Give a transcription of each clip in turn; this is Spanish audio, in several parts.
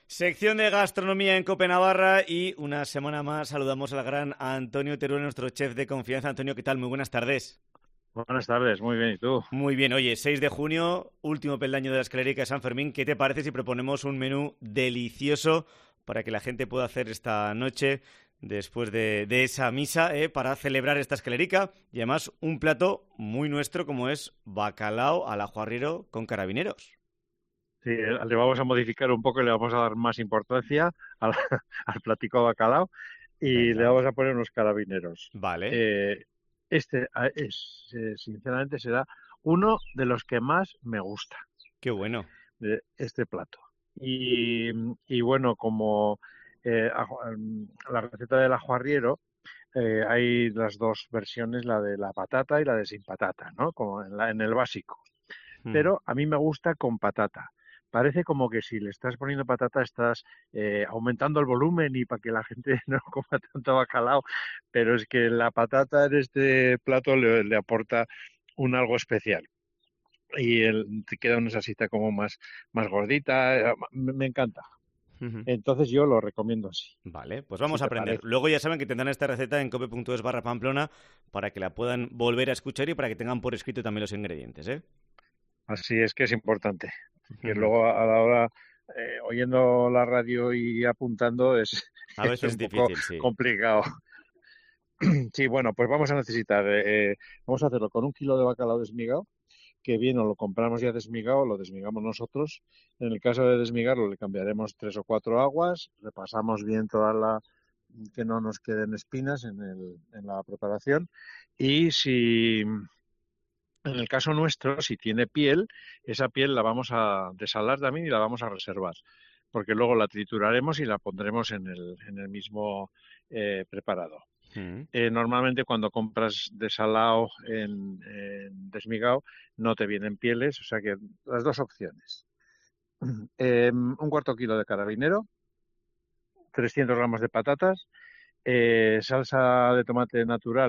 Sección de gastronomía en Cope Navarra y una semana más saludamos al gran Antonio Teruel, nuestro chef de confianza. Antonio, ¿qué tal? Muy buenas tardes. Buenas tardes, muy bien, ¿y tú? Muy bien, oye, 6 de junio, último peldaño de la escalerica de San Fermín. ¿Qué te parece si proponemos un menú delicioso para que la gente pueda hacer esta noche después de esa misa, para celebrar esta escalerica? Y además un plato muy nuestro como es bacalao al ajo arriero con carabineros. Sí, le vamos a modificar un poco y le vamos a dar más importancia al, al platico de bacalao y le Venga, vamos a poner unos carabineros. vale, Eh, sinceramente, será uno de los que más me gusta qué bueno. de este plato. Y, y bueno, como la receta del ajo arriero, hay las dos versiones, la de la patata y la de sin patata, ¿no? Como en el básico. Mm. Pero a mí me gusta con patata. Parece como que si le estás poniendo patata estás aumentando el volumen y para que la gente no coma tanto bacalao, pero es que la patata en este plato le aporta un algo especial y te queda una salsita como más gordita, me encanta. Ujú. Entonces yo lo recomiendo así, Vale, pues si vamos a te aprender. parece. Luego ya saben que tendrán esta receta en cope.es/Pamplona para que la puedan volver a escuchar y para que tengan por escrito también los ingredientes, ¿eh? Así es que es importante, que Ujú. luego a la hora, oyendo la radio y apuntando, es, A es veces es un poco difícil, sí. complicado. Sí, bueno, pues vamos a necesitar, vamos a hacerlo con 1 kilo de bacalao desmigado, que bien o lo compramos ya desmigado, o lo desmigamos nosotros. En el caso de desmigarlo, le cambiaremos 3 o 4 aguas, repasamos bien que no nos queden espinas en la preparación. Y si, en el caso nuestro, si tiene piel, esa piel la vamos a desalar también y la vamos a reservar, porque luego la trituraremos y la pondremos en el mismo preparado. Mm. Normalmente cuando compras desalado en desmigado no te vienen pieles, o sea que las dos opciones. 1/4 kilo de carabinero, 300 gramos de patatas, salsa de tomate natural,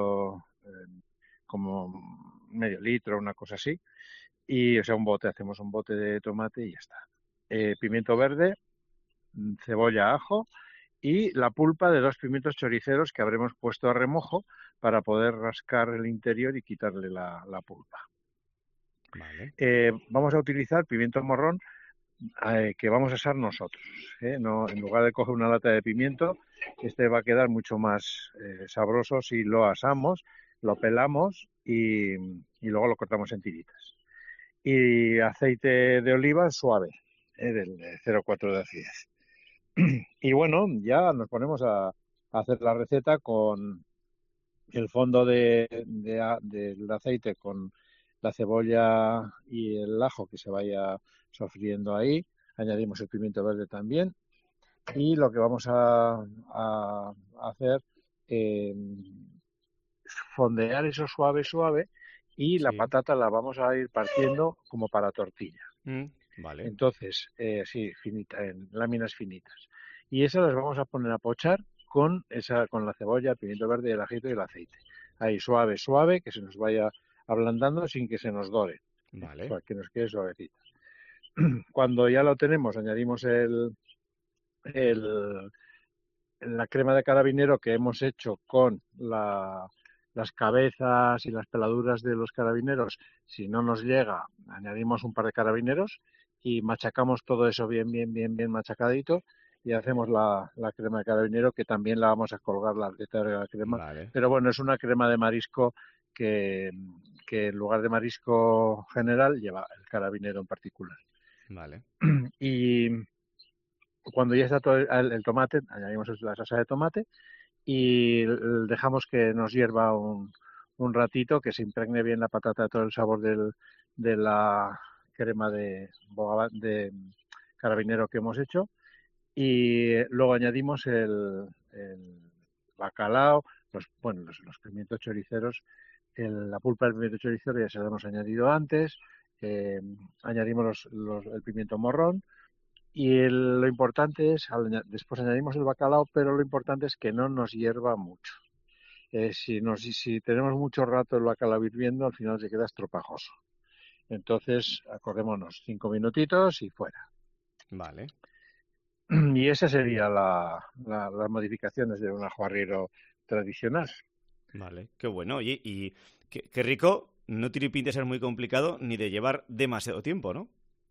como medio litro, una cosa así, y o sea, hacemos un bote de tomate y ya está. Pimiento verde, cebolla, ajo y la pulpa de 2 pimientos choriceros que habremos puesto a remojo para poder rascar el interior y quitarle la pulpa. Vale. Vamos a utilizar pimiento morrón que vamos a asar nosotros. No, en lugar de coger una lata de pimiento, este va a quedar mucho más sabroso si lo asamos, lo pelamos y luego lo cortamos en tiritas. Y aceite de oliva suave, del 0,4 de acidez. Y bueno, ya nos ponemos a hacer la receta con el fondo del aceite con la cebolla y el ajo que se vaya sofriendo ahí. Añadimos el pimiento verde también. Y lo que vamos a hacer, eh, fondear eso suave, suave. Y la Sí. patata la vamos a ir partiendo como para tortilla. Mm. Vale. Entonces, sí, finita, en láminas finitas. Y esas las vamos a poner a pochar con la cebolla, el pimiento verde, el ajito y el aceite. Ahí suave, suave, que se nos vaya ablandando sin que se nos dore, Vale. que nos quede suavecita. Cuando ya lo tenemos, añadimos el- la crema de carabinero que hemos hecho con las cabezas y las peladuras de los carabineros. Si no nos llega, añadimos un par de carabineros y machacamos todo eso bien, bien, bien, bien machacadito y hacemos la crema de carabinero que también la vamos a colgar la receta de la crema. Vale. Pero bueno, es una crema de marisco que, que en lugar de marisco general lleva el carabinero en particular. Vale. Y cuando ya está todo el tomate, añadimos la salsa de tomate y dejamos que nos hierva un ratito, que se impregne bien la patata de todo el sabor de la crema de carabinero que hemos hecho. Y luego añadimos el bacalao, los pimientos choriceros, la pulpa del pimiento choricero ya se lo hemos añadido antes. eh, Añadimos el pimiento morrón y lo importante es, después añadimos el bacalao, pero lo importante es que no nos hierva mucho. Si tenemos mucho rato el bacalao hirviendo, al final se queda estropajoso. Entonces, acordémonos, 5 minutitos y fuera. Vale. Y esa sería las modificaciones de un ajo arriero tradicional. Vale, qué bueno. Oye, y qué rico, no tiene pinta de ser muy complicado ni de llevar demasiado tiempo, ¿no?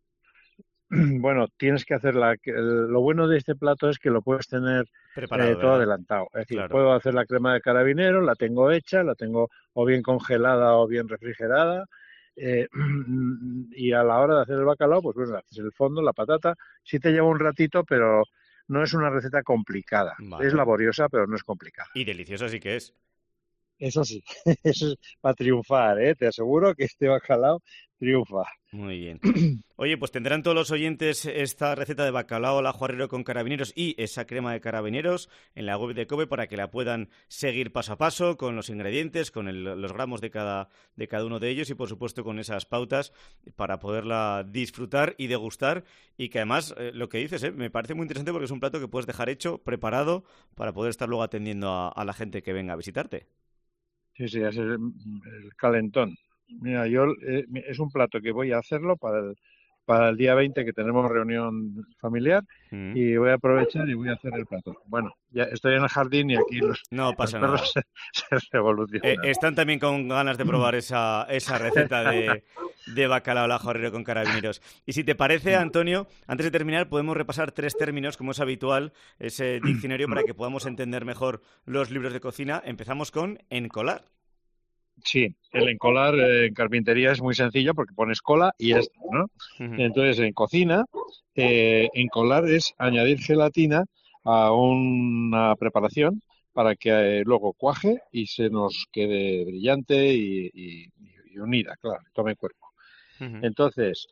Bueno, tienes que hacer lo bueno de este plato es que lo puedes tener Preparado, todo ¿verdad? adelantado. Es decir, Claro. puedo hacer la crema de carabinero, la tengo hecha, la tengo o bien congelada o bien refrigerada. eh, y a la hora de hacer el bacalao, pues bueno, haces el fondo, la patata. Sí te lleva un ratito, pero no es una receta complicada. Es Vale. laboriosa, pero no es complicada. Y delicioso sí que es. Eso sí, eso es para triunfar, ¿eh? Te aseguro que este bacalao triunfa. Muy bien. Oye, pues tendrán todos los oyentes esta receta de bacalao al ajo arriero con carabineros y esa crema de carabineros en la web de Kobe para que la puedan seguir paso a paso con los ingredientes, con los gramos de cada uno de ellos y por supuesto con esas pautas para poderla disfrutar y degustar y que además lo que dices me parece muy interesante porque es un plato que puedes dejar hecho, preparado para poder estar luego atendiendo a la gente que venga a visitarte. Sí, sí, es el calentón. Mira, es un plato que voy a hacerlo para el día 20 que tenemos reunión familiar Mm. y voy a aprovechar y voy a hacer el plato. Bueno, ya estoy en el jardín y aquí No los pasa nada. perros se revolucionan. Están también con ganas de probar esa receta de bacalao al ajo arriero con carabineros. Y si te parece, Antonio, antes de terminar, podemos repasar tres términos, como es habitual, ese diccionario para que podamos entender mejor los libros de cocina. Empezamos con encolar. Sí, el encolar en carpintería es muy sencillo porque pones cola y ya está, ¿no? Ujú. Entonces, en cocina, encolar es añadir gelatina a una preparación para que luego cuaje y se nos quede brillante y unida, claro, tome cuerpo. Ujú. Entonces,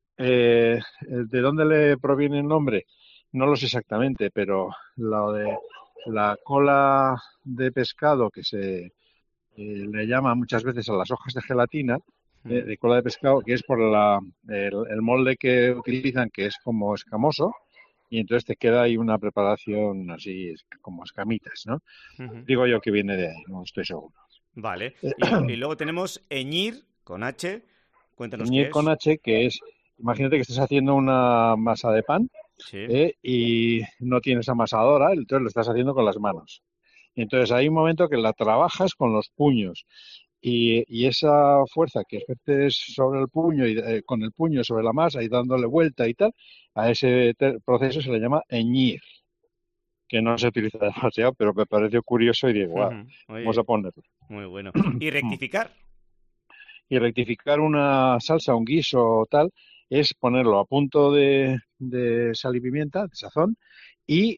¿de dónde le proviene el nombre? No lo sé exactamente, pero lo de la cola de pescado que se le llama muchas veces a las hojas de gelatina Ujú. de cola de pescado, que es por el molde que utilizan, que es como escamoso, y entonces te queda ahí una preparación así como escamitas, ¿no? Ujú. Digo yo que viene de ahí, no estoy seguro. Vale. Y luego tenemos eñir con H. Cuéntanos Teñir qué con es. H, que es, imagínate que estás haciendo una masa de pan Sí. y no tienes amasadora, entonces lo estás haciendo con las manos. Entonces hay un momento que la trabajas con los puños y esa fuerza que ejerces sobre el puño y con el puño sobre la masa y dándole vuelta y tal, a ese proceso se le llama eñir, que no se utiliza demasiado, pero me pareció curioso y digo, "Guau, Ujú. vamos a Oye, ponerlo". muy bueno. Y rectificar. Y rectificar una salsa, un guiso o tal, es ponerlo a punto de sal y pimienta, de sazón, y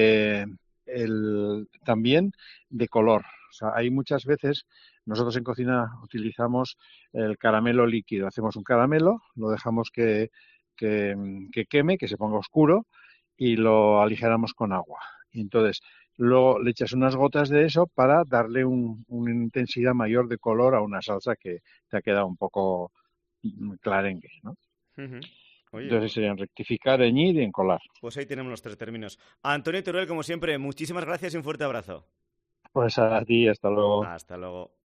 también de color. O sea, hay muchas veces, nosotros en cocina utilizamos el caramelo líquido. Hacemos un caramelo, lo dejamos que queme, que se ponga oscuro, y lo aligeramos con agua. Y entonces, luego le echas unas gotas de eso para darle una intensidad mayor de color a una salsa que te ha quedado un poco clarengue, ¿no? Ujú. Oye, Entonces serían rectificar, eñir y encolar. pues ahí tenemos los tres términos. Antonio Teruel, como siempre, muchísimas gracias y un fuerte abrazo. Pues a ti, hasta luego. Hasta luego.